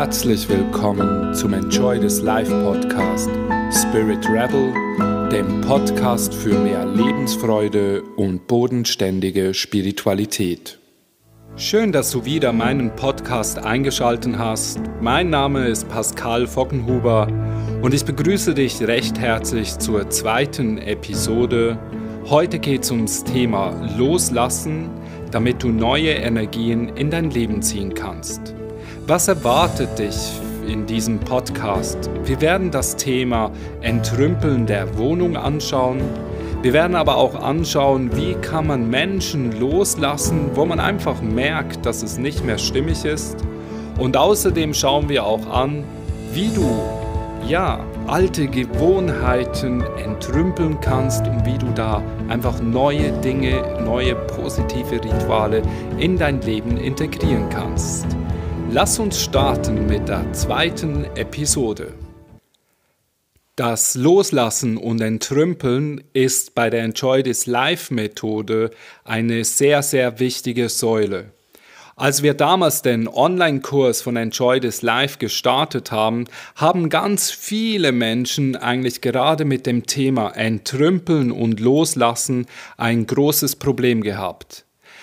Herzlich willkommen zum Enjoy This Life Podcast Spirit Rebel, dem Podcast für mehr Lebensfreude und bodenständige Spiritualität. Schön, dass du wieder meinen Podcast eingeschaltet hast. Mein Name ist Pascal Vockenhuber und ich begrüße dich recht herzlich zur zweiten Episode. Heute geht es ums Thema Loslassen, damit du neue Energien in dein Leben ziehen kannst. Was erwartet dich in diesem Podcast? Wir werden das Thema Entrümpeln der Wohnung anschauen. Wir werden aber auch anschauen, wie kann man Menschen loslassen, wo man einfach merkt, dass es nicht mehr stimmig ist. Und außerdem schauen wir auch an, wie du alte Gewohnheiten entrümpeln kannst und wie du da einfach neue Dinge, neue positive Rituale in dein Leben integrieren kannst. Lass uns starten mit der zweiten Episode. Das Loslassen und Entrümpeln ist bei der Enjoy This Life Methode eine sehr, sehr wichtige Säule. Als wir damals den Online-Kurs von Enjoy This Life gestartet haben, haben ganz viele Menschen eigentlich gerade mit dem Thema Entrümpeln und Loslassen ein großes Problem gehabt.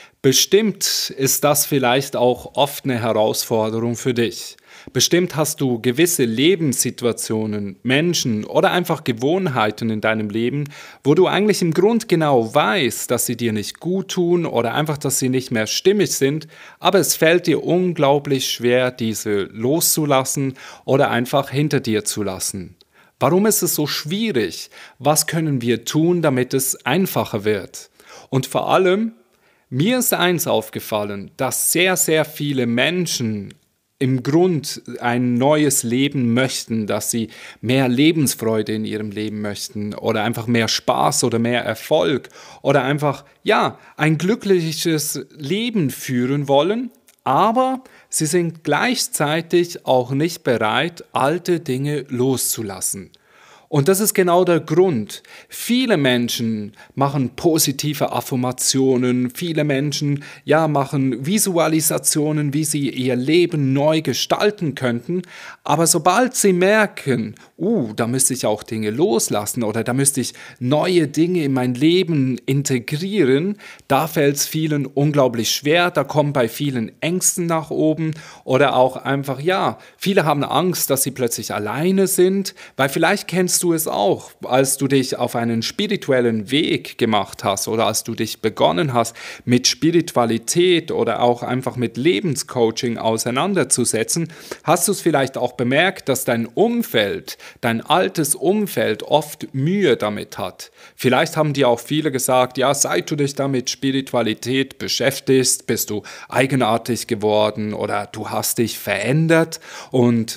Bestimmt ist das vielleicht auch oft eine Herausforderung für dich. Bestimmt hast du gewisse Lebenssituationen, Menschen oder einfach Gewohnheiten in deinem Leben, wo du eigentlich im Grund genau weißt, dass sie dir nicht gut tun oder einfach, dass sie nicht mehr stimmig sind, aber es fällt dir unglaublich schwer, diese loszulassen oder einfach hinter dir zu lassen. Warum ist es so schwierig? Was können wir tun, damit es einfacher wird? Und vor allem, mir ist eins aufgefallen, dass sehr, sehr viele Menschen im Grund ein neues Leben möchten, dass sie mehr Lebensfreude in ihrem Leben möchten oder einfach mehr Spaß oder mehr Erfolg oder einfach, ein glückliches Leben führen wollen, aber sie sind gleichzeitig auch nicht bereit, alte Dinge loszulassen. Und das ist genau der Grund. Viele Menschen machen positive Affirmationen, viele Menschen machen Visualisationen, wie sie ihr Leben neu gestalten könnten. Aber sobald sie merken, da müsste ich auch Dinge loslassen oder da müsste ich neue Dinge in mein Leben integrieren, da fällt es vielen unglaublich schwer, da kommen bei vielen Ängsten nach oben oder auch einfach, viele haben Angst, dass sie plötzlich alleine sind, weil vielleicht kennst du es auch, als du dich auf einen spirituellen Weg gemacht hast oder als du dich begonnen hast, mit Spiritualität oder auch einfach mit Lebenscoaching auseinanderzusetzen, hast du es vielleicht auch bemerkt, dass dein Umfeld, dein altes Umfeld oft Mühe damit hat. Vielleicht haben dir auch viele gesagt, seit du dich da mit Spiritualität beschäftigst, bist du eigenartig geworden oder du hast dich verändert und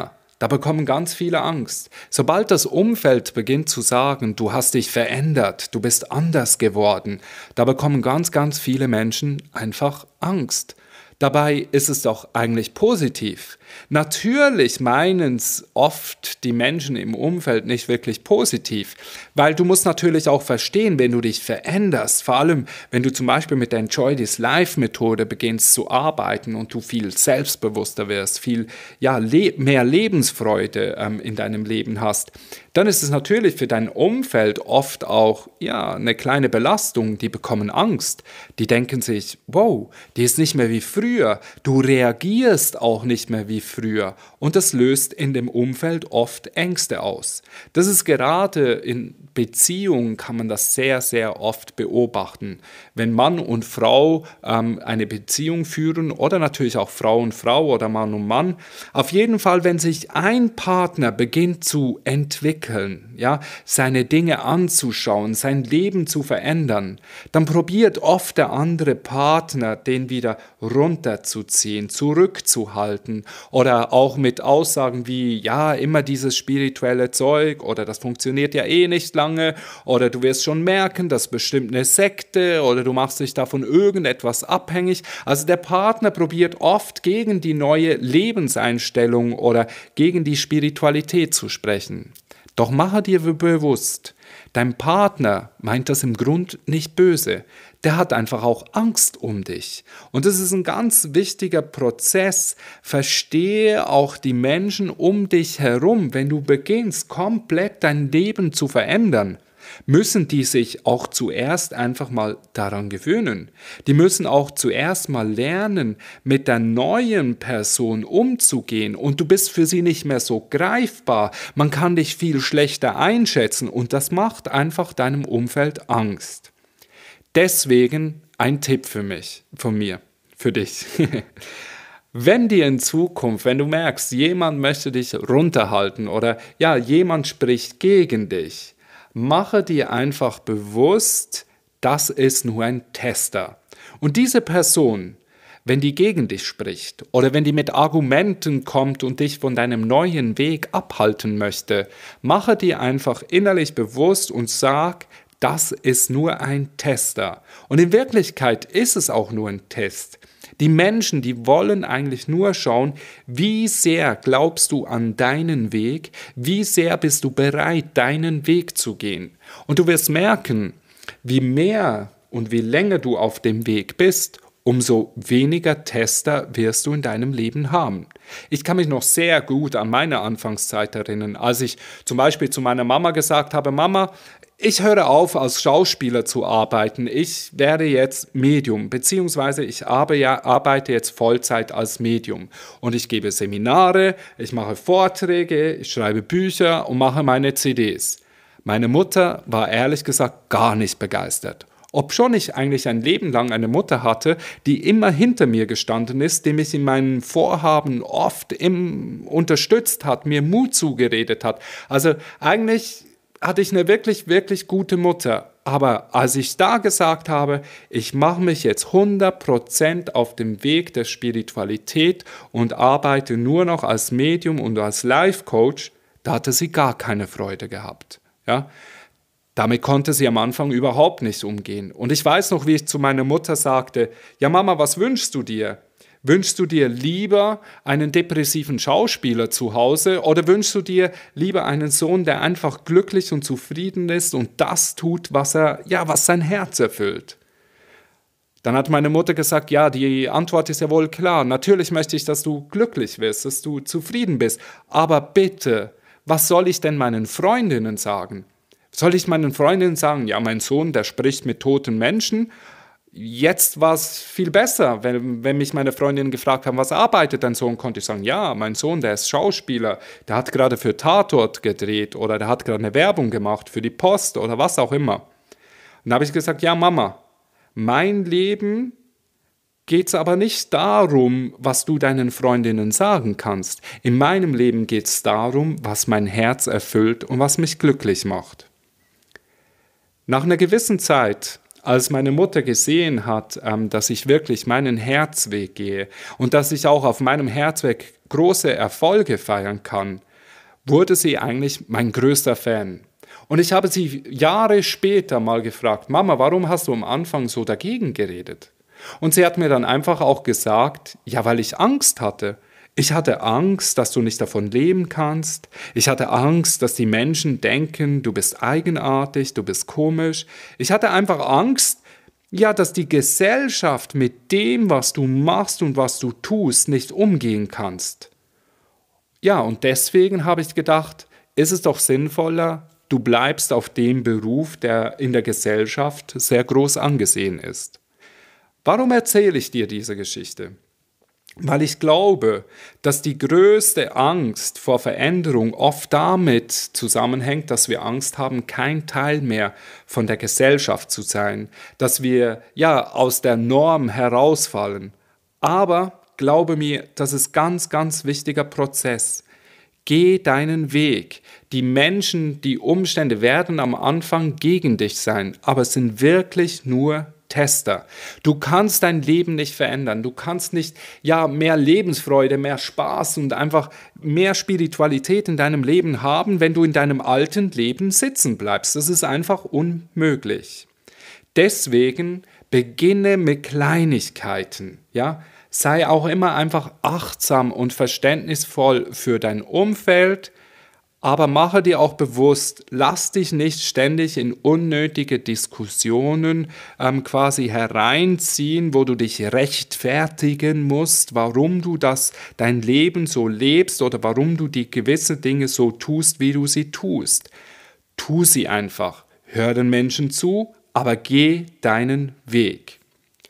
da bekommen ganz viele Angst. Sobald das Umfeld beginnt zu sagen, du hast dich verändert, du bist anders geworden, da bekommen ganz, ganz viele Menschen einfach Angst. Dabei ist es doch eigentlich positiv. Natürlich meinen es oft die Menschen im Umfeld nicht wirklich positiv, weil du musst natürlich auch verstehen, wenn du dich veränderst, vor allem wenn du zum Beispiel mit der Enjoy This Life Methode beginnst zu arbeiten und du viel selbstbewusster wirst, viel mehr Lebensfreude in deinem Leben hast, dann ist es natürlich für dein Umfeld oft auch eine kleine Belastung. Die bekommen Angst. Die denken sich, wow, die ist nicht mehr wie früher. Du reagierst auch nicht mehr wie früher. Und das löst in dem Umfeld oft Ängste aus. Das ist gerade in Beziehungen, kann man das sehr, sehr oft beobachten. Wenn Mann und Frau eine Beziehung führen oder natürlich auch Frau und Frau oder Mann und Mann, auf jeden Fall, wenn sich ein Partner beginnt zu entwickeln, seine Dinge anzuschauen, sein Leben zu verändern, dann probiert oft der andere Partner, den wieder runterzuziehen, zurückzuhalten oder auch mit Aussagen wie, immer dieses spirituelle Zeug oder das funktioniert ja eh nicht lange oder du wirst schon merken, das ist bestimmt eine Sekte oder du machst dich davon irgendetwas abhängig. Also der Partner probiert oft gegen die neue Lebenseinstellung oder gegen die Spiritualität zu sprechen. Doch mache dir bewusst, Dein Partner meint das im Grund nicht böse. Der hat einfach auch Angst um dich. Und das ist ein ganz wichtiger Prozess. Verstehe auch die Menschen um dich herum. Wenn du beginnst, komplett dein Leben zu verändern, müssen die sich auch zuerst einfach mal daran gewöhnen. Die müssen auch zuerst mal lernen, mit der neuen Person umzugehen, und du bist für sie nicht mehr so greifbar. Man kann dich viel schlechter einschätzen, und das macht einfach deinem Umfeld Angst. Deswegen ein Tipp von mir, für dich. Wenn dir in Zukunft, wenn du merkst, jemand möchte dich runterhalten oder jemand spricht gegen dich, mache dir einfach bewusst, das ist nur ein Tester. Und diese Person, wenn die gegen dich spricht oder wenn die mit Argumenten kommt und dich von deinem neuen Weg abhalten möchte, mache dir einfach innerlich bewusst und sag, das ist nur ein Tester. Und in Wirklichkeit ist es auch nur ein Test. Die Menschen, die wollen eigentlich nur schauen, wie sehr glaubst du an deinen Weg, wie sehr bist du bereit, deinen Weg zu gehen. Und du wirst merken, wie mehr und wie länger du auf dem Weg bist, umso weniger Tester wirst du in deinem Leben haben. Ich kann mich noch sehr gut an meine Anfangszeit erinnern, als ich zum Beispiel zu meiner Mama gesagt habe, Mama, ich höre auf, als Schauspieler zu arbeiten. Ich werde jetzt Medium, beziehungsweise ich arbeite jetzt Vollzeit als Medium. Und ich gebe Seminare, ich mache Vorträge, ich schreibe Bücher und mache meine CDs. Meine Mutter war ehrlich gesagt gar nicht begeistert. Obschon ich eigentlich ein Leben lang eine Mutter hatte, die immer hinter mir gestanden ist, die mich in meinen Vorhaben oft unterstützt hat, mir Mut zugeredet hat. Also eigentlich hatte ich eine wirklich, wirklich gute Mutter. Aber als ich da gesagt habe, ich mache mich jetzt 100% auf dem Weg der Spiritualität und arbeite nur noch als Medium und als Life-Coach, da hatte sie gar keine Freude gehabt. Ja? Damit konnte sie am Anfang überhaupt nicht umgehen. Und ich weiß noch, wie ich zu meiner Mutter sagte, ja Mama, was wünschst du dir? Wünschst du dir lieber einen depressiven Schauspieler zu Hause oder wünschst du dir lieber einen Sohn, der einfach glücklich und zufrieden ist und das tut, was sein Herz erfüllt? Dann hat meine Mutter gesagt, ja, die Antwort ist ja wohl klar. Natürlich möchte ich, dass du glücklich wirst, dass du zufrieden bist. Aber bitte, was soll ich denn meinen Freundinnen sagen? Soll ich meinen Freundinnen sagen, ja, mein Sohn, der spricht mit toten Menschen? Jetzt war es viel besser, wenn mich meine Freundinnen gefragt haben, was arbeitet dein Sohn, konnte ich sagen, ja, mein Sohn, der ist Schauspieler, der hat gerade für Tatort gedreht oder der hat gerade eine Werbung gemacht für die Post oder was auch immer. Und dann habe ich gesagt, ja Mama, mein Leben geht es aber nicht darum, was du deinen Freundinnen sagen kannst. In meinem Leben geht es darum, was mein Herz erfüllt und was mich glücklich macht. Nach einer gewissen Zeit, als meine Mutter gesehen hat, dass ich wirklich meinen Herzweg gehe und dass ich auch auf meinem Herzweg große Erfolge feiern kann, wurde sie eigentlich mein größter Fan. Und ich habe sie Jahre später mal gefragt, Mama, warum hast du am Anfang so dagegen geredet? Und sie hat mir dann einfach auch gesagt, ja, weil ich Angst hatte. Ich hatte Angst, dass du nicht davon leben kannst. Ich hatte Angst, dass die Menschen denken, du bist eigenartig, du bist komisch. Ich hatte einfach Angst, dass die Gesellschaft mit dem, was du machst und was du tust, nicht umgehen kannst. Ja, und deswegen habe ich gedacht, ist es doch sinnvoller, du bleibst auf dem Beruf, der in der Gesellschaft sehr groß angesehen ist. Warum erzähle ich dir diese Geschichte? Weil ich glaube, dass die größte Angst vor Veränderung oft damit zusammenhängt, dass wir Angst haben, kein Teil mehr von der Gesellschaft zu sein, dass wir aus der Norm herausfallen. Aber glaube mir, das ist ganz, ganz wichtiger Prozess. Geh deinen Weg. Die Menschen, die Umstände werden am Anfang gegen dich sein, aber es sind wirklich nur Tester. Du kannst dein Leben nicht verändern. Du kannst nicht mehr Lebensfreude, mehr Spaß und einfach mehr Spiritualität in deinem Leben haben, wenn du in deinem alten Leben sitzen bleibst. Das ist einfach unmöglich. Deswegen beginne mit Kleinigkeiten. Sei auch immer einfach achtsam und verständnisvoll für dein Umfeld, Aber mache dir auch bewusst, lass dich nicht ständig in unnötige Diskussionen quasi hereinziehen, wo du dich rechtfertigen musst, warum du dein Leben so lebst oder warum du die gewisse Dinge so tust, wie du sie tust. Tu sie einfach. Hör den Menschen zu, aber geh deinen Weg.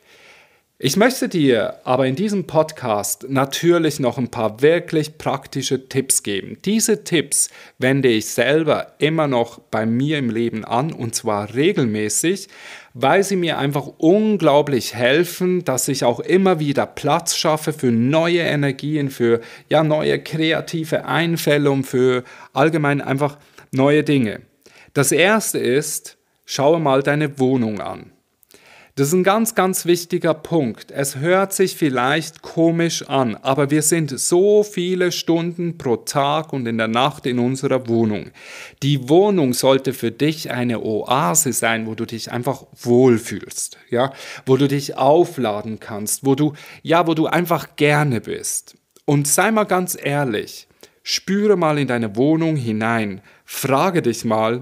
Ich möchte dir aber in diesem Podcast natürlich noch ein paar wirklich praktische Tipps geben. Diese Tipps wende ich selber immer noch bei mir im Leben an, und zwar regelmäßig, weil sie mir einfach unglaublich helfen, dass ich auch immer wieder Platz schaffe für neue Energien, für neue kreative Einfälle und für allgemein einfach neue Dinge. Das erste ist, schaue mal deine Wohnung an. Das ist ein ganz, ganz wichtiger Punkt. Es hört sich vielleicht komisch an, aber wir sind so viele Stunden pro Tag und in der Nacht in unserer Wohnung. Die Wohnung sollte für dich eine Oase sein, wo du dich einfach wohlfühlst, wo du dich aufladen kannst, wo du einfach gerne bist. Und sei mal ganz ehrlich, spüre mal in deine Wohnung hinein, frage dich mal,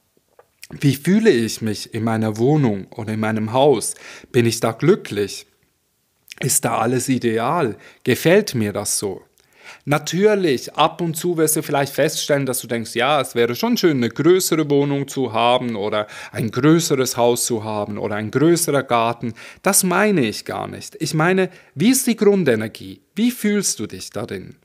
wie fühle ich mich in meiner Wohnung oder in meinem Haus? Bin ich da glücklich? Ist da alles ideal? Gefällt mir das so? Natürlich, ab und zu wirst du vielleicht feststellen, dass du denkst, es wäre schon schön, eine größere Wohnung zu haben oder ein größeres Haus zu haben oder ein größerer Garten. Das meine ich gar nicht. Ich meine, wie ist die Grundenergie? Wie fühlst du dich darin?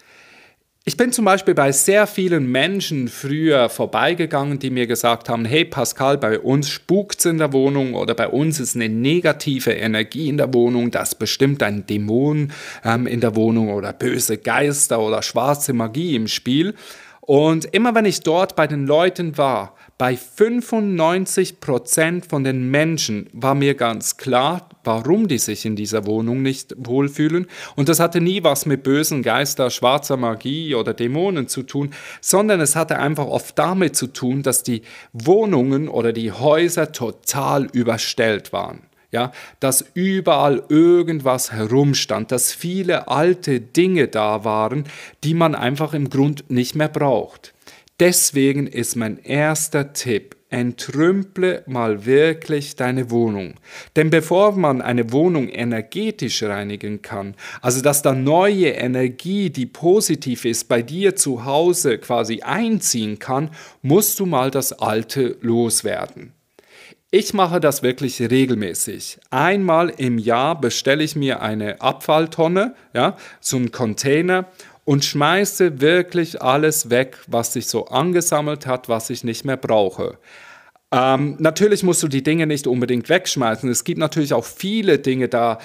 Ich bin zum Beispiel bei sehr vielen Menschen früher vorbeigegangen, die mir gesagt haben, hey Pascal, bei uns spukt's in der Wohnung oder bei uns ist eine negative Energie in der Wohnung, da ist bestimmt ein Dämon in der Wohnung oder böse Geister oder schwarze Magie im Spiel. Und immer wenn ich dort bei den Leuten war, bei 95% von den Menschen war mir ganz klar, warum die sich in dieser Wohnung nicht wohlfühlen. Und das hatte nie was mit bösen Geistern, schwarzer Magie oder Dämonen zu tun, sondern es hatte einfach oft damit zu tun, dass die Wohnungen oder die Häuser total überstellt waren. Dass überall irgendwas herumstand, dass viele alte Dinge da waren, die man einfach im Grund nicht mehr braucht. Deswegen ist mein erster Tipp, entrümple mal wirklich deine Wohnung. Denn bevor man eine Wohnung energetisch reinigen kann, also dass da neue Energie, die positiv ist, bei dir zu Hause quasi einziehen kann, musst du mal das Alte loswerden. Ich mache das wirklich regelmäßig. Einmal im Jahr bestelle ich mir eine Abfalltonne, so einen Container, und schmeiße wirklich alles weg, was sich so angesammelt hat, was ich nicht mehr brauche. Natürlich musst du die Dinge nicht unbedingt wegschmeißen. Es gibt natürlich auch viele Dinge da,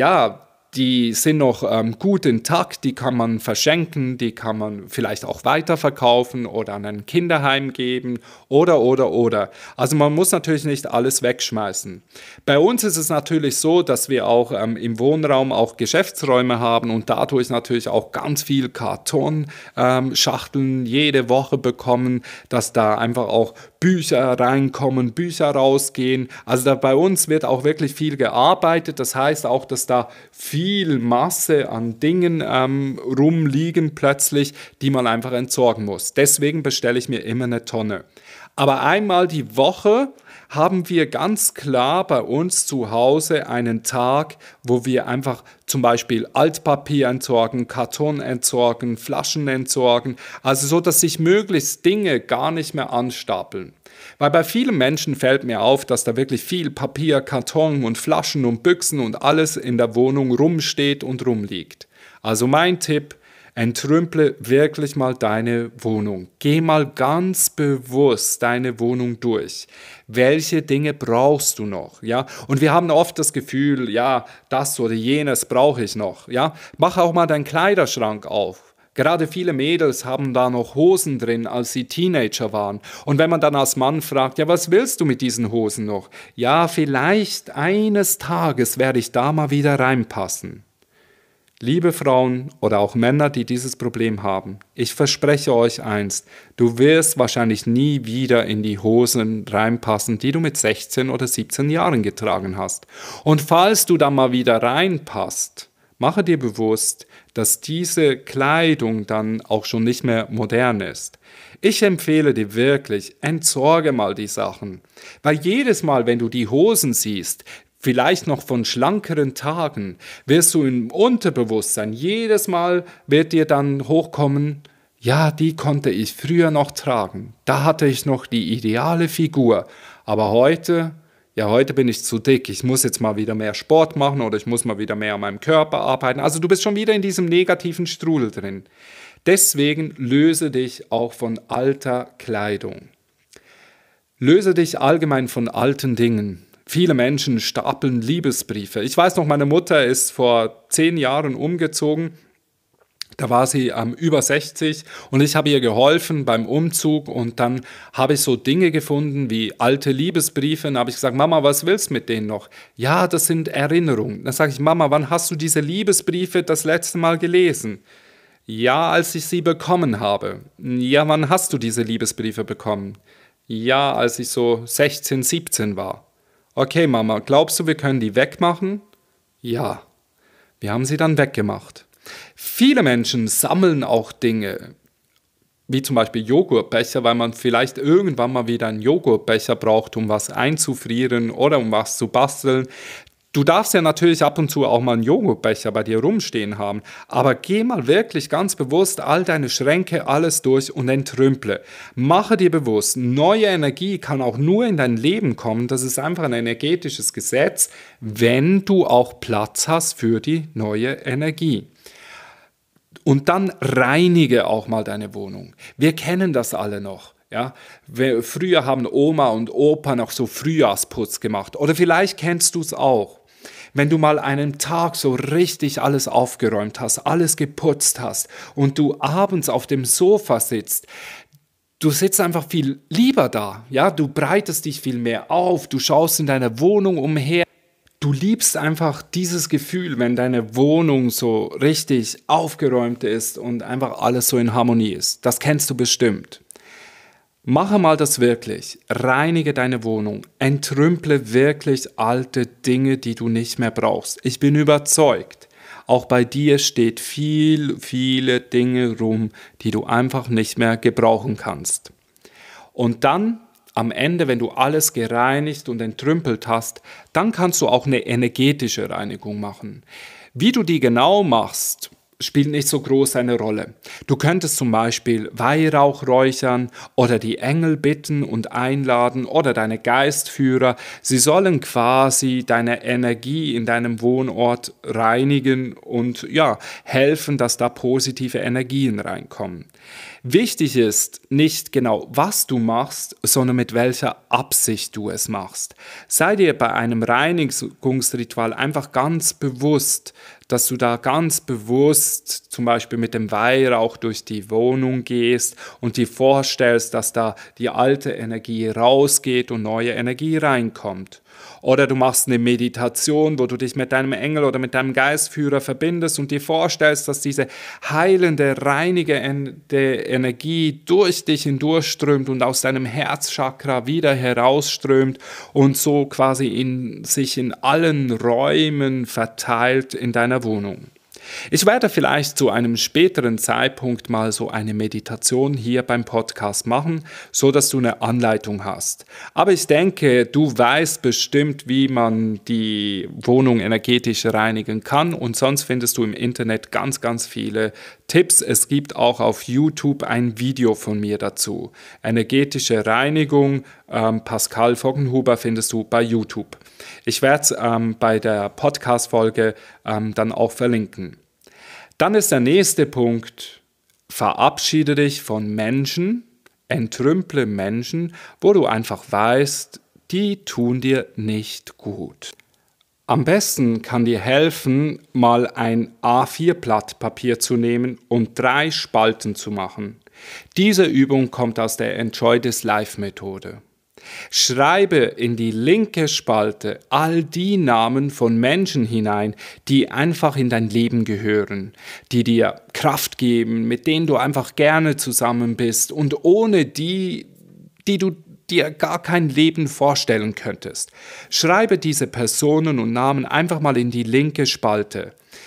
die sind noch gut intakt, die kann man verschenken, die kann man vielleicht auch weiterverkaufen oder an ein Kinderheim geben oder. Also man muss natürlich nicht alles wegschmeißen. Bei uns ist es natürlich so, dass wir auch im Wohnraum auch Geschäftsräume haben und dadurch natürlich auch ganz viel Kartonschachteln jede Woche bekommen, dass da einfach auch Bücher reinkommen, Bücher rausgehen. Also bei uns wird auch wirklich viel gearbeitet. Das heißt auch, dass da viel Masse an Dingen rumliegen plötzlich, die man einfach entsorgen muss. Deswegen bestelle ich mir immer eine Tonne. Aber einmal die Woche haben wir ganz klar bei uns zu Hause einen Tag, wo wir einfach zum Beispiel Altpapier entsorgen, Karton entsorgen, Flaschen entsorgen, also so, dass sich möglichst Dinge gar nicht mehr anstapeln. Weil bei vielen Menschen fällt mir auf, dass da wirklich viel Papier, Karton und Flaschen und Büchsen und alles in der Wohnung rumsteht und rumliegt. Also mein Tipp: Entrümple wirklich mal deine Wohnung. Geh mal ganz bewusst deine Wohnung durch. Welche Dinge brauchst du noch? Und wir haben oft das Gefühl, das oder jenes brauche ich noch. Mach auch mal deinen Kleiderschrank auf. Gerade viele Mädels haben da noch Hosen drin, als sie Teenager waren. Und wenn man dann als Mann fragt, was willst du mit diesen Hosen noch? Vielleicht eines Tages werde ich da mal wieder reinpassen. Liebe Frauen oder auch Männer, die dieses Problem haben, ich verspreche euch eins, du wirst wahrscheinlich nie wieder in die Hosen reinpassen, die du mit 16 oder 17 Jahren getragen hast. Und falls du dann mal wieder reinpasst, Mache dir bewusst, dass diese Kleidung dann auch schon nicht mehr modern ist. Ich empfehle dir wirklich, entsorge mal die Sachen. Weil jedes Mal, wenn du die Hosen siehst, vielleicht noch von schlankeren Tagen, wirst du im Unterbewusstsein, jedes Mal wird dir dann hochkommen, ja, die konnte ich früher noch tragen. Da hatte ich noch die ideale Figur. Aber heute bin ich zu dick. Ich muss jetzt mal wieder mehr Sport machen oder ich muss mal wieder mehr an meinem Körper arbeiten. Also du bist schon wieder in diesem negativen Strudel drin. Deswegen löse dich auch von alter Kleidung. Löse dich allgemein von alten Dingen. Viele Menschen stapeln Liebesbriefe. Ich weiß noch, meine Mutter ist vor 10 Jahren umgezogen. Da war sie über 60 und ich habe ihr geholfen beim Umzug und dann habe ich so Dinge gefunden wie alte Liebesbriefe. Dann habe ich gesagt, Mama, was willst du mit denen noch? Ja, das sind Erinnerungen. Dann sage ich, Mama, wann hast du diese Liebesbriefe das letzte Mal gelesen? Ja, als ich sie bekommen habe. Ja, wann hast du diese Liebesbriefe bekommen? Ja, als ich so 16, 17 war. Okay, Mama, glaubst du, wir können die wegmachen? Ja, wir haben sie dann weggemacht. Viele Menschen sammeln auch Dinge, wie zum Beispiel Joghurtbecher, weil man vielleicht irgendwann mal wieder einen Joghurtbecher braucht, um was einzufrieren oder um was zu basteln. Du darfst ja natürlich ab und zu auch mal einen Joghurtbecher bei dir rumstehen haben, aber geh mal wirklich ganz bewusst all deine Schränke, alles durch und entrümple. Mache dir bewusst, neue Energie kann auch nur in dein Leben kommen, das ist einfach ein energetisches Gesetz, wenn du auch Platz hast für die neue Energie. Und dann reinige auch mal deine Wohnung. Wir kennen das alle noch. Ja? Früher haben Oma und Opa noch so Frühjahrsputz gemacht. Oder vielleicht kennst du es auch. Wenn du mal einen Tag so richtig alles aufgeräumt hast, alles geputzt hast und du abends auf dem Sofa sitzt, du sitzt einfach viel lieber da. Ja? Du breitest dich viel mehr auf, du schaust in deiner Wohnung umher. Du liebst einfach dieses Gefühl, wenn deine Wohnung so richtig aufgeräumt ist und einfach alles so in Harmonie ist. Das kennst du bestimmt. Mache mal das wirklich. Reinige deine Wohnung. Entrümple wirklich alte Dinge, die du nicht mehr brauchst. Ich bin überzeugt, auch bei dir steht viele Dinge rum, die du einfach nicht mehr gebrauchen kannst. Und dann am Ende, wenn du alles gereinigt und entrümpelt hast, dann kannst du auch eine energetische Reinigung machen. Wie du die genau machst, spielt nicht so groß eine Rolle. Du könntest zum Beispiel Weihrauch räuchern oder die Engel bitten und einladen oder deine Geistführer. Sie sollen quasi deine Energie in deinem Wohnort reinigen und helfen, dass da positive Energien reinkommen. Wichtig ist nicht genau, was du machst, sondern mit welcher Absicht du es machst. Sei dir bei einem Reinigungsritual einfach ganz bewusst, dass du da ganz bewusst zum Beispiel mit dem Weihrauch durch die Wohnung gehst und dir vorstellst, dass da die alte Energie rausgeht und neue Energie reinkommt. Oder du machst eine Meditation, wo du dich mit deinem Engel oder mit deinem Geistführer verbindest und dir vorstellst, dass diese heilende, reinigende Energie durch dich hindurchströmt und aus deinem Herzchakra wieder herausströmt und so quasi sich in allen Räumen verteilt in deiner Wohnung. Ich werde vielleicht zu einem späteren Zeitpunkt mal so eine Meditation hier beim Podcast machen, so dass du eine Anleitung hast. Aber ich denke, du weißt bestimmt, wie man die Wohnung energetisch reinigen kann und sonst findest du im Internet ganz viele Tipps. Es gibt auch auf YouTube ein Video von mir dazu. Energetische Reinigung, Pascal Voggenhuber findest du bei YouTube. Ich werde es bei der Podcast-Folge dann auch verlinken. Dann ist der nächste Punkt, verabschiede dich von Menschen, entrümple Menschen, wo du einfach weißt, die tun dir nicht gut. Am besten kann dir helfen, mal ein A4-Blatt Papier zu nehmen und 3 Spalten zu machen. Diese Übung kommt aus der Enjoy This Life Methode. Schreibe in die linke Spalte all die Namen von Menschen hinein, die einfach in dein Leben gehören, die dir Kraft geben, mit denen du einfach gerne zusammen bist und ohne die du dir gar kein Leben vorstellen könntest. Schreibe diese Personen und Namen einfach mal in die linke Spalte.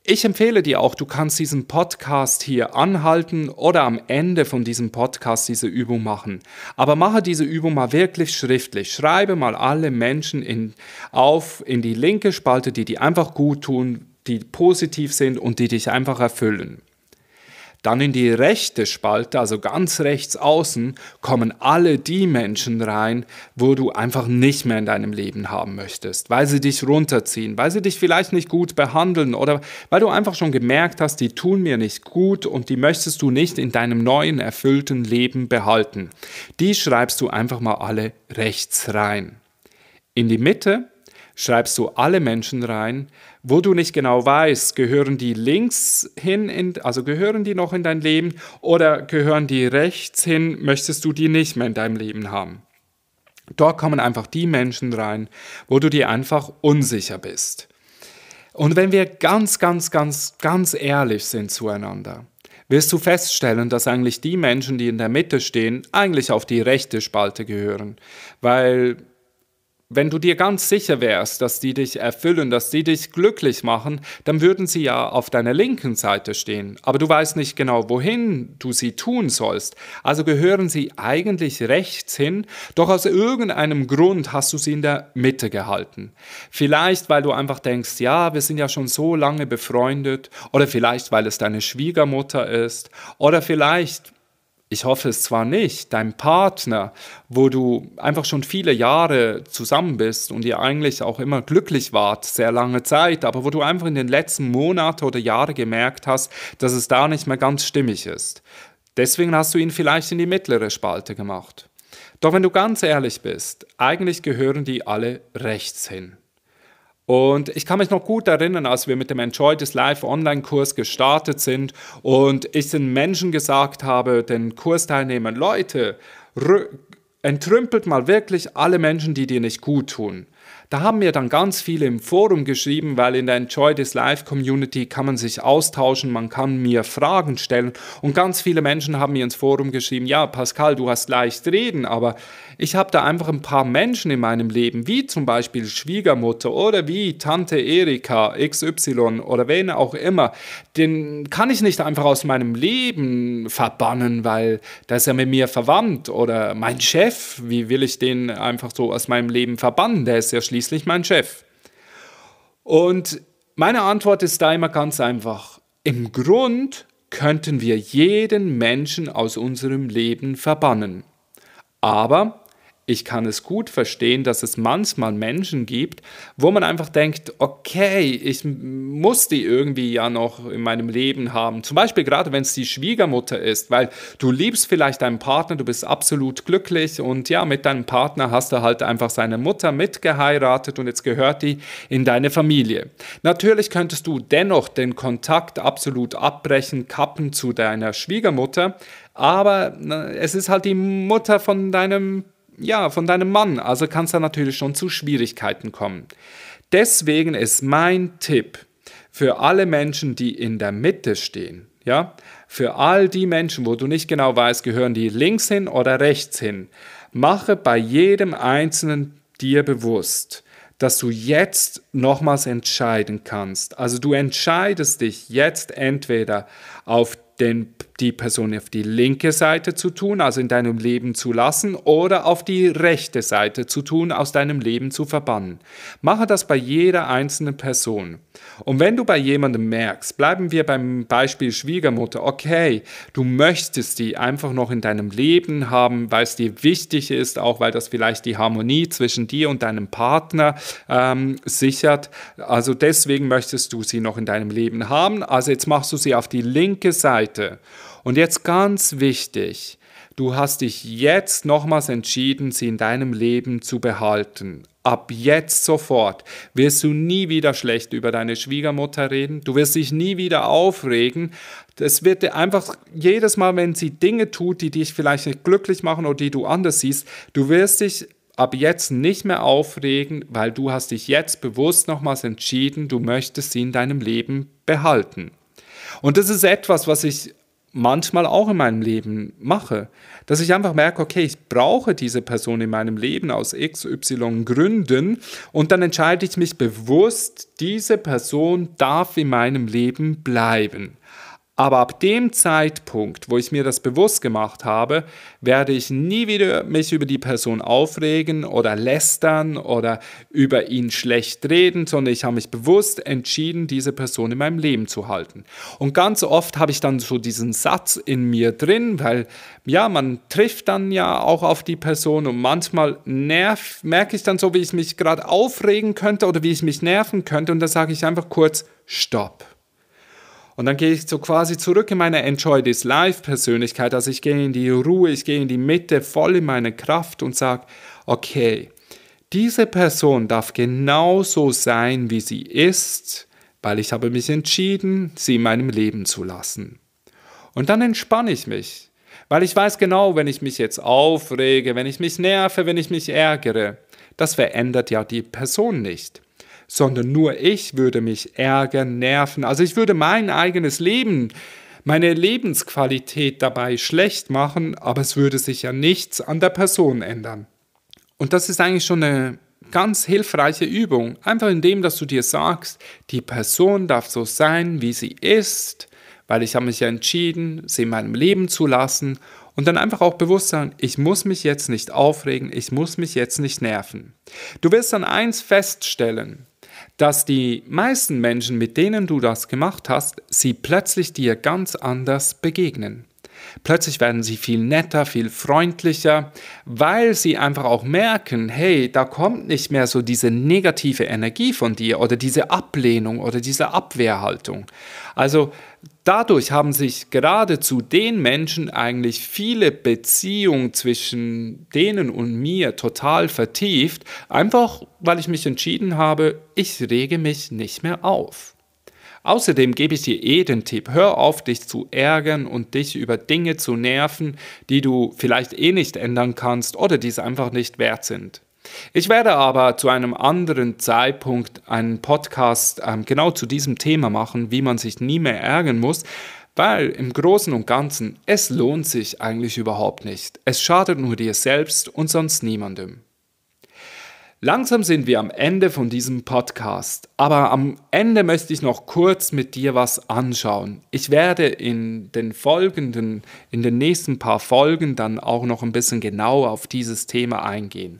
Ich empfehle dir auch, du kannst diesen Podcast hier anhalten oder am Ende von diesem Podcast diese Übung machen. Aber mache diese Übung mal wirklich schriftlich. Schreibe mal alle Menschen in die linke Spalte, die einfach gut tun, die positiv sind und die dich einfach erfüllen. Dann in die rechte Spalte, also ganz rechts außen, kommen alle die Menschen rein, wo du einfach nicht mehr in deinem Leben haben möchtest, weil sie dich runterziehen, weil sie dich vielleicht nicht gut behandeln oder weil du einfach schon gemerkt hast, die tun mir nicht gut und die möchtest du nicht in deinem neuen, erfüllten Leben behalten. Die schreibst du einfach mal alle rechts rein. In die Mitte schreibst du alle Menschen rein, wo du nicht genau weißt, gehören die links hin, also gehören die noch in dein Leben oder gehören die rechts hin, möchtest du die nicht mehr in deinem Leben haben. Dort kommen einfach die Menschen rein, wo du dir einfach unsicher bist. Und wenn wir ganz ehrlich sind zueinander, wirst du feststellen, dass eigentlich die Menschen, die in der Mitte stehen, eigentlich auf die rechte Spalte gehören, weil wenn du dir ganz sicher wärst, dass die dich erfüllen, dass die dich glücklich machen, dann würden sie ja auf deiner linken Seite stehen. Aber du weißt nicht genau, wohin du sie tun sollst. Also gehören sie eigentlich rechts hin, doch aus irgendeinem Grund hast du sie in der Mitte gehalten. Vielleicht, weil du einfach denkst, ja, wir sind ja schon so lange befreundet, oder vielleicht, weil es deine Schwiegermutter ist, oder vielleicht, ich hoffe es zwar nicht, dein Partner, wo du einfach schon viele Jahre zusammen bist und ihr eigentlich auch immer glücklich wart, sehr lange Zeit, aber wo du einfach in den letzten Monaten oder Jahren gemerkt hast, dass es da nicht mehr ganz stimmig ist. Deswegen hast du ihn vielleicht in die mittlere Spalte gemacht. Doch wenn du ganz ehrlich bist, eigentlich gehören die alle rechts hin. Und ich kann mich noch gut erinnern, als wir mit dem Enjoy This Life Online-Kurs gestartet sind und ich den Menschen gesagt habe, den Kursteilnehmern, Leute, entrümpelt mal wirklich alle Menschen, die dir nicht gut tun. Da haben mir dann ganz viele im Forum geschrieben, weil in der Enjoy This Life Community kann man sich austauschen, man kann mir Fragen stellen und ganz viele Menschen haben mir ins Forum geschrieben, ja Pascal, du hast leicht reden, aber ich habe da einfach ein paar Menschen in meinem Leben, wie zum Beispiel Schwiegermutter oder wie Tante Erika XY oder wen auch immer, den kann ich nicht einfach aus meinem Leben verbannen, weil der ist ja mit mir verwandt oder mein Chef, wie will ich den einfach so aus meinem Leben verbannen, der ist ja schließlich mein Chef. Und meine Antwort ist da immer ganz einfach. Im Grund könnten wir jeden Menschen aus unserem Leben verbannen. Aber ich kann es gut verstehen, dass es manchmal Menschen gibt, wo man einfach denkt, okay, ich muss die irgendwie ja noch in meinem Leben haben. Zum Beispiel gerade, wenn es die Schwiegermutter ist, weil du liebst vielleicht deinen Partner, du bist absolut glücklich und ja, mit deinem Partner hast du halt einfach seine Mutter mitgeheiratet und jetzt gehört die in deine Familie. Natürlich könntest du dennoch den Kontakt absolut abbrechen, kappen zu deiner Schwiegermutter, aber es ist halt die Mutter von deinem Mann, also kann es da natürlich schon zu Schwierigkeiten kommen. Deswegen ist mein Tipp für alle Menschen, die in der Mitte stehen, ja, für all die Menschen, wo du nicht genau weißt, gehören die links hin oder rechts hin, mache bei jedem Einzelnen dir bewusst, dass du jetzt nochmals entscheiden kannst. Also du entscheidest dich jetzt entweder auf die Person auf die linke Seite zu tun, also in deinem Leben zu lassen, oder auf die rechte Seite zu tun, aus deinem Leben zu verbannen. Mache das bei jeder einzelnen Person. Und wenn du bei jemandem merkst, bleiben wir beim Beispiel Schwiegermutter, okay, du möchtest die einfach noch in deinem Leben haben, weil es dir wichtig ist, auch weil das vielleicht die Harmonie zwischen dir und deinem Partner sichert. Also deswegen möchtest du sie noch in deinem Leben haben. Also jetzt machst du sie auf die linke Seite. Und jetzt ganz wichtig, du hast dich jetzt nochmals entschieden, sie in deinem Leben zu behalten. Ab jetzt sofort wirst du nie wieder schlecht über deine Schwiegermutter reden, du wirst dich nie wieder aufregen. Es wird dir einfach jedes Mal, wenn sie Dinge tut, die dich vielleicht nicht glücklich machen oder die du anders siehst, du wirst dich ab jetzt nicht mehr aufregen, weil du hast dich jetzt bewusst nochmals entschieden, du möchtest sie in deinem Leben behalten. Und das ist etwas, was ich manchmal auch in meinem Leben mache, Dass ich einfach merke, okay, ich brauche diese Person in meinem Leben aus XY Gründen und dann entscheide ich mich bewusst, diese Person darf in meinem Leben bleiben. Aber ab dem Zeitpunkt, wo ich mir das bewusst gemacht habe, werde ich nie wieder mich über die Person aufregen oder lästern oder über ihn schlecht reden, sondern ich habe mich bewusst entschieden, diese Person in meinem Leben zu halten. Und ganz oft habe ich dann so diesen Satz in mir drin, weil ja, man trifft dann ja auch auf die Person und manchmal merke ich dann so, wie ich mich gerade aufregen könnte oder wie ich mich nerven könnte und da sage ich einfach kurz Stopp. Und dann gehe ich so quasi zurück in meine Enjoy This Life Persönlichkeit, also ich gehe in die Ruhe, ich gehe in die Mitte, voll in meine Kraft und sage, okay, diese Person darf genauso sein, wie sie ist, weil ich habe mich entschieden, sie in meinem Leben zu lassen. Und dann entspanne ich mich, weil ich weiß genau, wenn ich mich jetzt aufrege, wenn ich mich nerve, wenn ich mich ärgere, das verändert ja die Person nicht. Sondern nur ich würde mich ärgern, nerven. Also ich würde mein eigenes Leben, meine Lebensqualität dabei schlecht machen, aber es würde sich ja nichts an der Person ändern. Und das ist eigentlich schon eine ganz hilfreiche Übung. Einfach indem, dass du dir sagst, die Person darf so sein, wie sie ist, weil ich habe mich ja entschieden, sie in meinem Leben zu lassen und dann einfach auch bewusst sagen, ich muss mich jetzt nicht aufregen, ich muss mich jetzt nicht nerven. Du wirst dann eins feststellen, dass die meisten Menschen, mit denen du das gemacht hast, sie plötzlich dir ganz anders begegnen. Plötzlich werden sie viel netter, viel freundlicher, weil sie einfach auch merken, hey, da kommt nicht mehr so diese negative Energie von dir oder diese Ablehnung oder diese Abwehrhaltung. Also dadurch haben sich gerade zu den Menschen eigentlich viele Beziehungen zwischen denen und mir total vertieft, einfach weil ich mich entschieden habe, ich rege mich nicht mehr auf. Außerdem gebe ich dir den Tipp, hör auf, dich zu ärgern und dich über Dinge zu nerven, die du vielleicht nicht ändern kannst oder die es einfach nicht wert sind. Ich werde aber zu einem anderen Zeitpunkt einen Podcast genau zu diesem Thema machen, wie man sich nie mehr ärgern muss, weil im Großen und Ganzen es lohnt sich eigentlich überhaupt nicht. Es schadet nur dir selbst und sonst niemandem. Langsam sind wir am Ende von diesem Podcast, aber am Ende möchte ich noch kurz mit dir was anschauen. Ich werde in den nächsten paar Folgen dann auch noch ein bisschen genauer auf dieses Thema eingehen.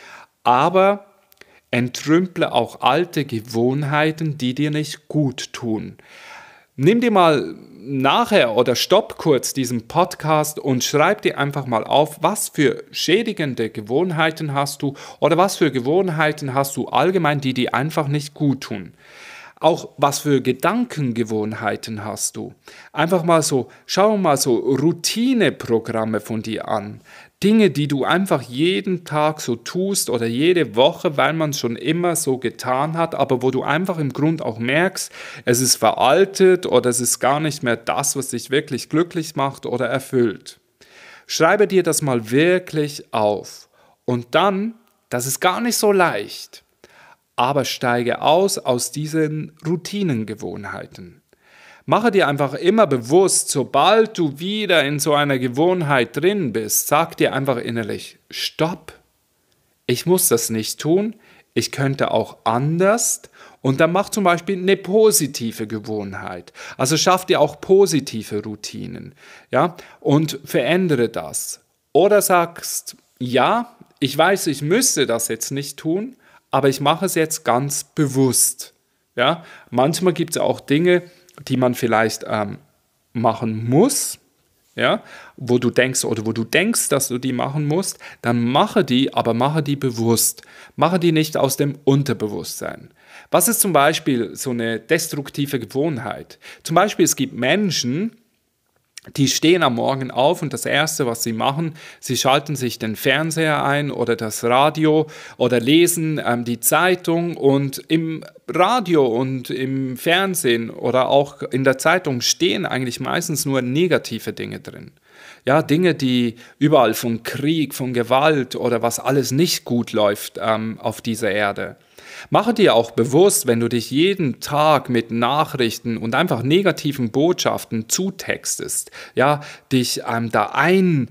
Aber entrümple auch alte Gewohnheiten, die dir nicht gut tun. Nimm dir mal nachher oder stopp kurz diesen Podcast und schreib dir einfach mal auf, was für schädigende Gewohnheiten hast du oder was für Gewohnheiten hast du allgemein, die dir einfach nicht gut tun. Auch was für Gedankengewohnheiten hast du. Einfach mal so, schau mal so Routineprogramme von dir an. Dinge, die du einfach jeden Tag so tust oder jede Woche, weil man es schon immer so getan hat, aber wo du einfach im Grund auch merkst, es ist veraltet oder es ist gar nicht mehr das, was dich wirklich glücklich macht oder erfüllt. Schreibe dir das mal wirklich auf. Und dann, das ist gar nicht so leicht, aber steige aus diesen Routinengewohnheiten. Mache dir einfach immer bewusst, sobald du wieder in so einer Gewohnheit drin bist, sag dir einfach innerlich, stopp, ich muss das nicht tun, ich könnte auch anders und dann mach zum Beispiel eine positive Gewohnheit. Also schaff dir auch positive Routinen, ja, und verändere das. Oder sagst, ja, ich weiß, ich müsste das jetzt nicht tun, aber ich mache es jetzt ganz bewusst. Ja? Manchmal gibt es auch Dinge, die man vielleicht machen muss, ja? wo du denkst, dass du die machen musst, dann mache die, aber mache die bewusst. Mache die nicht aus dem Unterbewusstsein. Was ist zum Beispiel so eine destruktive Gewohnheit? Zum Beispiel, es gibt Menschen, die stehen am Morgen auf und das Erste, was sie machen, sie schalten sich den Fernseher ein oder das Radio oder lesen die Zeitung und im Radio und im Fernsehen oder auch in der Zeitung stehen eigentlich meistens nur negative Dinge drin. Ja, Dinge, die überall von Krieg, von Gewalt oder was alles nicht gut läuft auf dieser Erde. Mache dir auch bewusst, wenn du dich jeden Tag mit Nachrichten und einfach negativen Botschaften zutextest, ja, dich da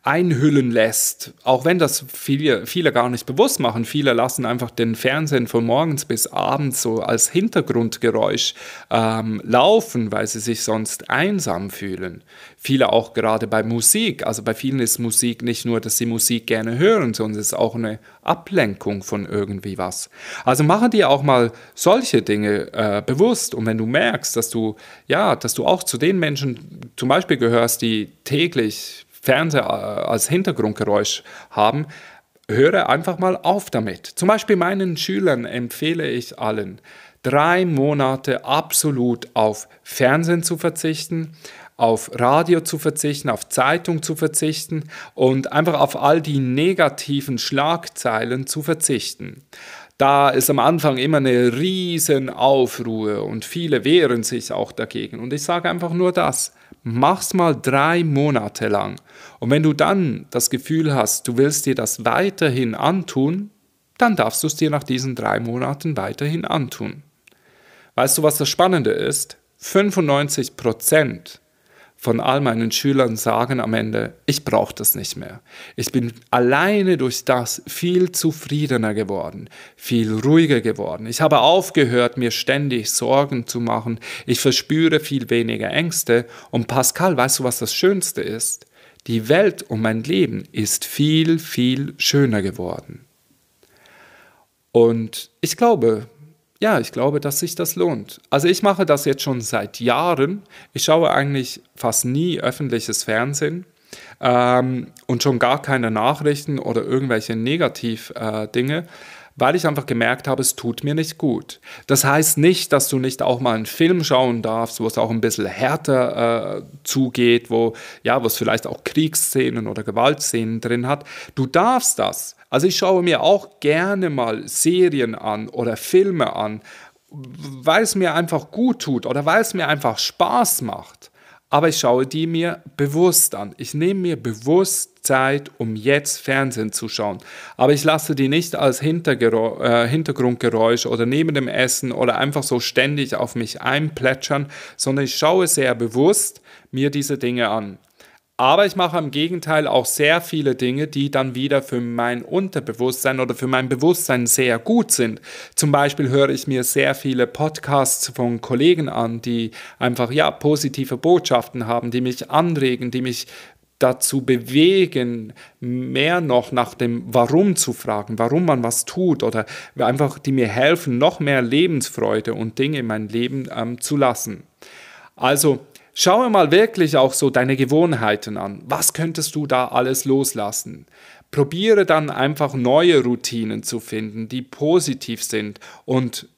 einhüllen lässt, auch wenn das viele gar nicht bewusst machen. Viele lassen einfach den Fernsehen von morgens bis abends so als Hintergrundgeräusch laufen, weil sie sich sonst einsam fühlen. Viele auch gerade bei Musik. Also bei vielen ist Musik nicht nur, dass sie Musik gerne hören, sondern es ist auch eine Ablenkung von irgendwie was. Also mache dir auch mal solche Dinge bewusst. Und wenn du merkst, dass du auch zu den Menschen zum Beispiel gehörst, die täglich Fernseher als Hintergrundgeräusch haben, höre einfach mal auf damit. Zum Beispiel meinen Schülern empfehle ich allen, 3 Monate absolut auf Fernsehen zu verzichten, auf Radio zu verzichten, auf Zeitung zu verzichten und einfach auf all die negativen Schlagzeilen zu verzichten. Da ist am Anfang immer eine riesen Aufruhr und viele wehren sich auch dagegen. Und ich sage einfach nur das, mach's mal 3 Monate lang. Und wenn du dann das Gefühl hast, du willst dir das weiterhin antun, dann darfst du es dir nach diesen 3 Monaten weiterhin antun. Weißt du, was das Spannende ist? 95% von all meinen Schülern sagen am Ende, ich brauche das nicht mehr. Ich bin alleine durch das viel zufriedener geworden, viel ruhiger geworden. Ich habe aufgehört, mir ständig Sorgen zu machen. Ich verspüre viel weniger Ängste. Und Pascal, weißt du, was das Schönste ist? Die Welt und mein Leben ist viel, viel schöner geworden. Und ich glaube, dass sich das lohnt. Also ich mache das jetzt schon seit Jahren. Ich schaue eigentlich fast nie öffentliches Fernsehen und schon gar keine Nachrichten oder irgendwelche Negativ-Dinge, weil ich einfach gemerkt habe, es tut mir nicht gut. Das heißt nicht, dass du nicht auch mal einen Film schauen darfst, wo es auch ein bisschen härter zugeht, wo es vielleicht auch Kriegsszenen oder Gewaltszenen drin hat. Du darfst das. Also ich schaue mir auch gerne mal Serien an oder Filme an, weil es mir einfach gut tut oder weil es mir einfach Spaß macht. Aber ich schaue die mir bewusst an. Ich nehme mir bewusst Zeit, um jetzt Fernsehen zu schauen. Aber ich lasse die nicht als Hintergrundgeräusch oder neben dem Essen oder einfach so ständig auf mich einplätschern, sondern ich schaue sehr bewusst mir diese Dinge an. Aber ich mache im Gegenteil auch sehr viele Dinge, die dann wieder für mein Unterbewusstsein oder für mein Bewusstsein sehr gut sind. Zum Beispiel höre ich mir sehr viele Podcasts von Kollegen an, die einfach positive Botschaften haben, die mich anregen, die mich dazu bewegen, mehr noch nach dem Warum zu fragen, warum man was tut oder einfach die mir helfen, noch mehr Lebensfreude und Dinge in mein Leben zu lassen. Also schaue mal wirklich auch so deine Gewohnheiten an. Was könntest du da alles loslassen? Probiere dann einfach neue Routinen zu finden, die positiv sind. Und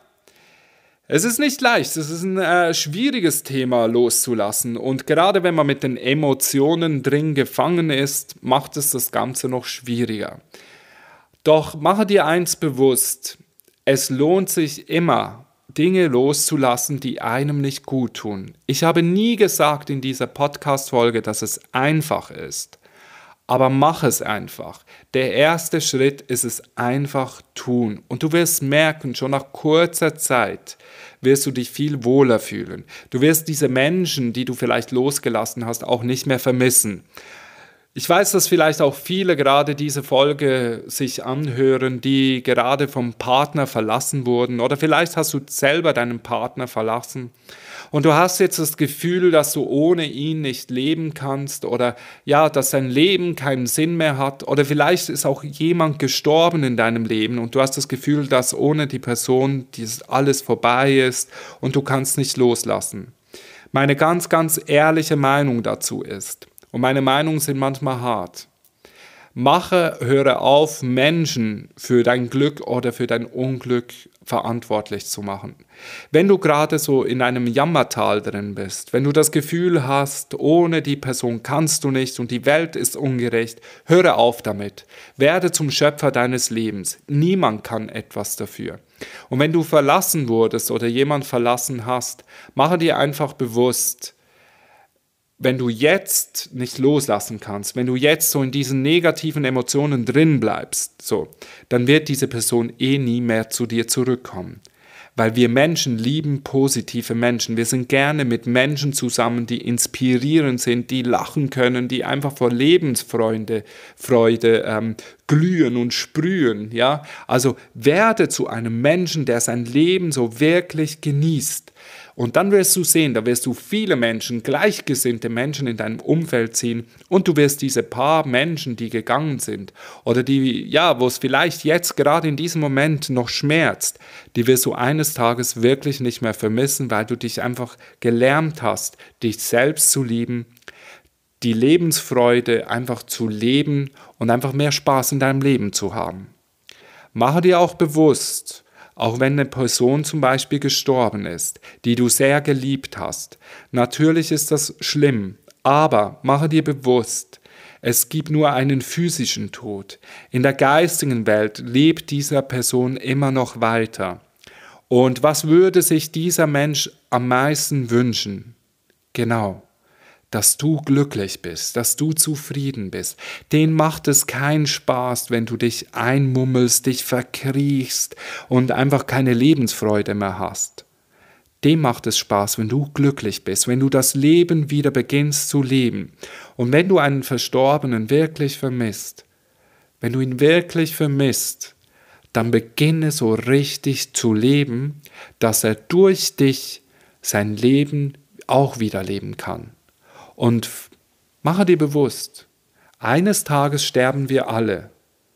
es ist nicht leicht, es ist ein schwieriges Thema loszulassen. Und gerade wenn man mit den Emotionen drin gefangen ist, macht es das Ganze noch schwieriger. Doch mache dir eins bewusst, es lohnt sich immer, Dinge loszulassen, die einem nicht gut tun. Ich habe nie gesagt in dieser Podcast-Folge, dass es einfach ist. Aber mach es einfach. Der erste Schritt ist es einfach tun. Und du wirst merken, schon nach kurzer Zeit wirst du dich viel wohler fühlen. Du wirst diese Menschen, die du vielleicht losgelassen hast, auch nicht mehr vermissen. Ich weiß, dass vielleicht auch viele gerade diese Folge sich anhören, die gerade vom Partner verlassen wurden oder vielleicht hast du selber deinen Partner verlassen und du hast jetzt das Gefühl, dass du ohne ihn nicht leben kannst oder dass dein Leben keinen Sinn mehr hat oder vielleicht ist auch jemand gestorben in deinem Leben und du hast das Gefühl, dass ohne die Person dieses alles vorbei ist und du kannst nicht loslassen. Meine ganz, ganz ehrliche Meinung dazu ist, und meine Meinungen sind manchmal hart. Höre auf, Menschen für dein Glück oder für dein Unglück verantwortlich zu machen. Wenn du gerade so in einem Jammertal drin bist, wenn du das Gefühl hast, ohne die Person kannst du nicht und die Welt ist ungerecht, höre auf damit. Werde zum Schöpfer deines Lebens. Niemand kann etwas dafür. Und wenn du verlassen wurdest oder jemand verlassen hast, mache dir einfach bewusst, wenn du jetzt nicht loslassen kannst, wenn du jetzt so in diesen negativen Emotionen drin bleibst, dann wird diese Person nie mehr zu dir zurückkommen. Weil wir Menschen lieben positive Menschen. Wir sind gerne mit Menschen zusammen, die inspirierend sind, die lachen können, die einfach vor Lebensfreude glühen und sprühen. Ja? Also werde zu einem Menschen, der sein Leben so wirklich genießt. Und dann wirst du sehen, da wirst du viele Menschen, gleichgesinnte Menschen in deinem Umfeld ziehen und du wirst diese paar Menschen, die gegangen sind oder die, ja, wo es vielleicht jetzt gerade in diesem Moment noch schmerzt, die wirst du eines Tages wirklich nicht mehr vermissen, weil du dich einfach gelernt hast, dich selbst zu lieben, die Lebensfreude einfach zu leben und einfach mehr Spaß in deinem Leben zu haben. Mache dir auch bewusst, auch wenn eine Person zum Beispiel gestorben ist, die du sehr geliebt hast. Natürlich ist das schlimm, aber mache dir bewusst, es gibt nur einen physischen Tod. In der geistigen Welt lebt diese Person immer noch weiter. Und was würde sich dieser Mensch am meisten wünschen? Genau, dass du glücklich bist, dass du zufrieden bist. Denen macht es keinen Spaß, wenn du dich einmummelst, dich verkriechst und einfach keine Lebensfreude mehr hast. Dem macht es Spaß, wenn du glücklich bist, wenn du das Leben wieder beginnst zu leben. Und wenn du einen Verstorbenen wirklich vermisst, wenn du ihn wirklich vermisst, dann beginne so richtig zu leben, dass er durch dich sein Leben auch wieder leben kann. Und mache dir bewusst, eines Tages sterben wir alle.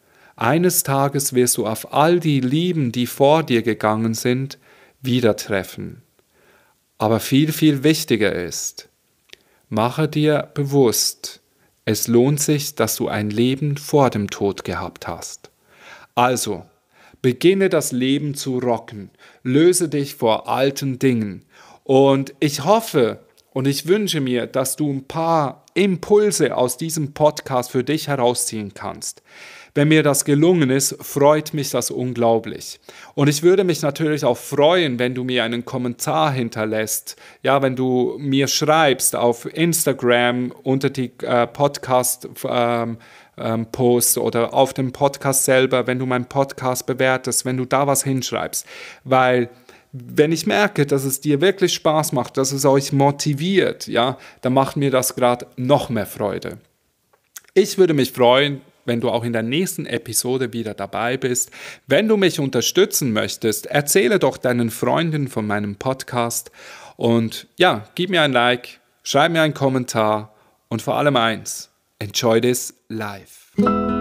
Eines Tages wirst du auf all die Lieben, die vor dir gegangen sind, wieder treffen. Aber viel, viel wichtiger ist, mache dir bewusst, es lohnt sich, dass du ein Leben vor dem Tod gehabt hast. Also, beginne das Leben zu rocken, löse dich vor alten Dingen. Und ich hoffe, und ich wünsche mir, dass du ein paar Impulse aus diesem Podcast für dich herausziehen kannst. Wenn mir das gelungen ist, freut mich das unglaublich. Und ich würde mich natürlich auch freuen, wenn du mir einen Kommentar hinterlässt. Ja, wenn du mir schreibst auf Instagram unter die Podcast-Post oder auf dem Podcast selber, wenn du meinen Podcast bewertest, wenn du da was hinschreibst. Weil wenn ich merke, dass es dir wirklich Spaß macht, dass es euch motiviert, ja, dann macht mir das gerade noch mehr Freude. Ich würde mich freuen, wenn du auch in der nächsten Episode wieder dabei bist. Wenn du mich unterstützen möchtest, erzähle doch deinen Freunden von meinem Podcast und ja, gib mir ein Like, schreib mir einen Kommentar und vor allem eins, enjoy this life.